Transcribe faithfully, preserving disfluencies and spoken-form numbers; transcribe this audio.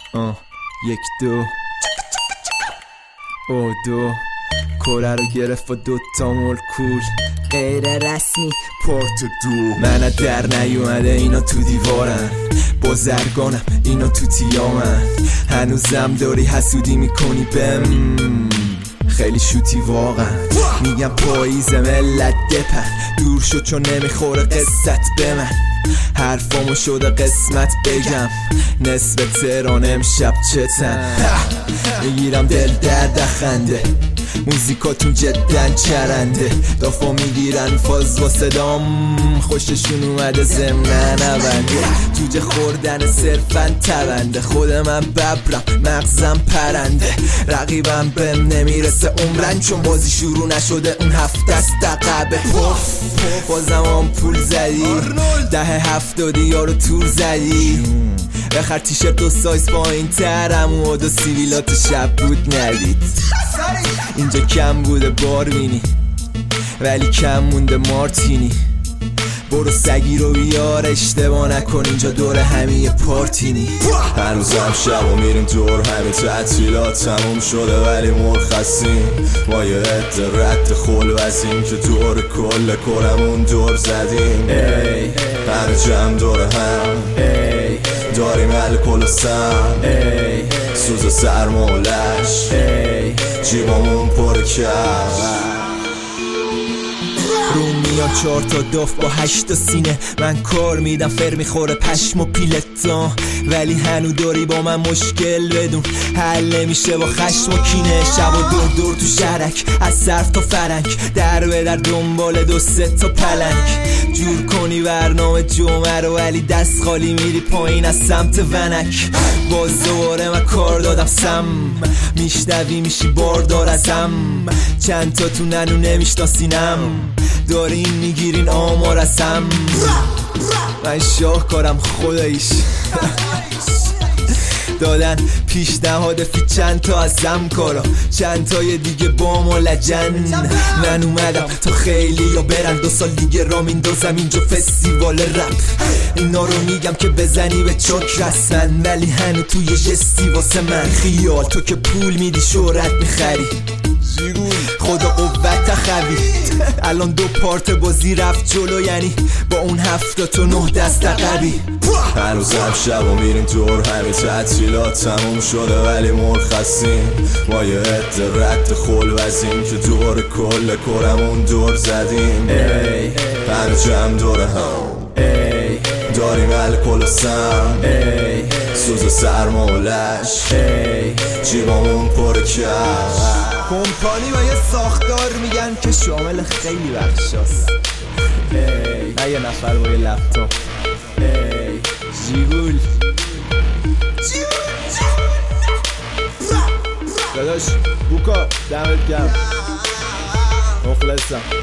آه یک دو او دو کوره رو گرفت و دوتا مولکول غیر رسمی پارت دو. من در نیومده اینا تو دیوارن، بازرگانم اینا تو تیامن. هنوزم داری حسودی میکنی بهم، خیلی شوتی واقعا. میگم پاییز ملت دپن، دور شد چون نمیخوره قصت به من. حرفامو شده قسمت بگم، نصف تهران امشب چتن. میگیرم دل درد خنده، موزیکاتون جدن چرنده. دافا میگیرن فاز و صدام، خوششون اومده ضمن نبنده. جوجه خوردن صرفا تبنده، خود من ببرم مغزم پرنده. رقیبم بهم نمیرسه عمرن، چون بازی شروع نشده اون هفته است عقبه. پف بازم هم پول زدی، ده هفتادی یارو تور زدی. بخر تیشرت دو سایز پایین ترم و دو سیویلات شب بود ندید. اینجا کم بوده بار بینی ولی کم مونده مارتینی. برو سگی رو بیار اشتباه نکن، اینجا دور همیه پارتینی. هنوزم شب و میریم دور، همین تعطیلات تموم شده ولی مرخصیم. ما یه عده رد خل وزیم که دور کل کرمون دور زدیم. ای همه جمع دور هم، ای داریم الکل و سم، ای سوز سرمولش، ای جیبامون پر کرد. رو میان چهار تا داف با هشت تا سینه. من کار میدم فر میخوره پشم و پیلتان، ولی هنو داری با من مشکل بدون. حل نمیشه با خشم و کینه. شب و دور دور تو شهرک، از صرف تا فرنگ، در به در دنبال دو سه تا پلنگ. جور کنی برنامه جمعه رو ولی دست خالی میری پایین از سمت ونک. باز دوباره من کار دادم سم، میشنوی میشی باردار ازم. چند تا تو ننو نمیشناسینم، دارین میگیرین آمار ازم. من شاهکارم خداییش دادن پیشنهاد فی چند تا از همکارا، چند تای دیگه با ما لجن. من اومدم تا خیلی یا برن، دو سال دیگه را میندازم اینجا فستیوال رپ. اینا رو میگم که بزنی به چاک رسن، ولی هنو توی جستی واسه من خیال. تو که پول میدی شهرت میخری، خدا قوت خوی. الان دو پارت بازی رفت جلو، یعنی با اون هفته تو نه دست عقبی. هنوزم شب و میریم دور، همین تعطیلات تموم شده ولی مرخصیم. ما یه عده رد خل وزیم که دور کل کرمون دور زدیم. ای همه جمع دور هم، ای داریم الکل و سم، ای سوز سرمولش، ای جیبامون پر کرد. کمپانی و یه ساختار میگن که شامل خیلی بخشاست. ای یه نفر با یه لپتاپ، ای جیگول داداش بوکا دمت گرم، مخلصم.